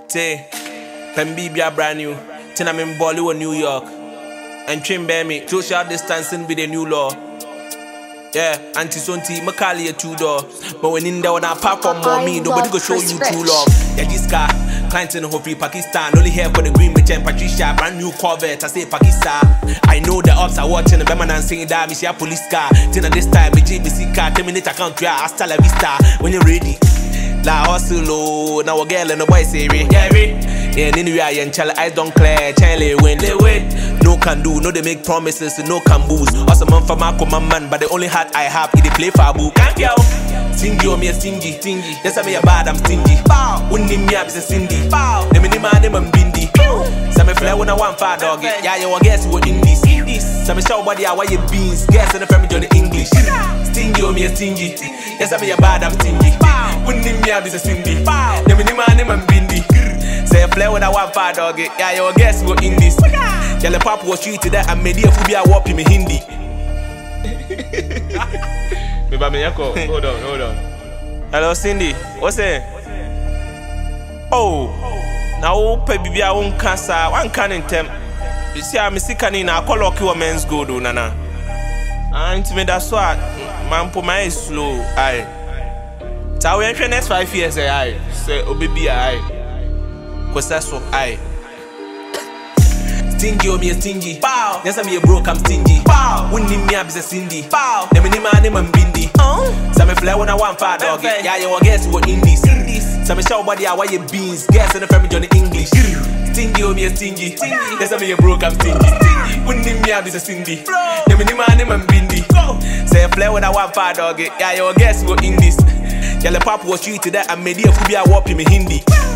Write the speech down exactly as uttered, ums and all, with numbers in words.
Say, Pembi be a brand new. Tina I'm in Bollywood, New York. And trim bear me, social distancing be the new law. Yeah, anti-sonti, Makali a two door. But when in there, when I pop on more me, nobody go show you true love. Yeah, this car, client in Hopefully Pakistan. Only here for the green bitch and Patricia. Brand new Corvette, I say Pakistan. I know the ops are watching the Beman and saying that, me see a police car. Tina this time, me J B C car, terminate account, yeah, hasta la vista. When you're ready. La hustle, now a girl and a boy say, yeah, yeah, anyway, and Charlie, I don't clear, Charlie, win, they win. No can do, no, they make promises, no can boost. Also, man for my man, but the only hat I have is they play for a boo. Can't yo, stingy, or me a stingy, stingy. Yes, I be a bad, I'm stingy. Wouldn't name me up, it's a Cindy. The minimum, name I'm bindi. Some fly when I want far dog, yeah, you guess what in this. Some show body, I wear your beans, guess in the family, Johnny English. Stingy, or me a stingy. Yes, I be a bad, I'm stingy. Wouldn't name me up, it's a Cindy. The minimum, name I'm bindi. Say a flare when I want far dog, yeah, you guess what in this. Yeah, the pop was treated that and made a phobia whopping me Hindi. Hold on, hold on. Hello, Cindy. What's that? Oh, now, baby, I won't cancer. One can in temp. You see, I'm sick and in a color you a men's go do, Nana. And to me, that's what man put my slow. Aye. So we enter next five years, aye. Say, oh, baby, aye. Cause that's what aye. Stingy, oh, me a stingy. Pow. Yes, I'm a broke, I'm stingy. Pow. Wouldn't name me up, it's a Cindy. Pow. Them name my name, I'm bindi. Oh. Some fly when I want far dog. Yeah, you guess what in this. Some show body, I wear your beans. Guess in the family, Johnny English. Stingy, oh, me a stingy. Yes, I'm a broke, I'm stingy. Wouldn't name me up, it's a Cindy. Them name my name, I'm bindi. Say fly when I want far dog. Yeah, you guess what in this. Yeah, the pop was treated that and made a phobia whopping me Hindi.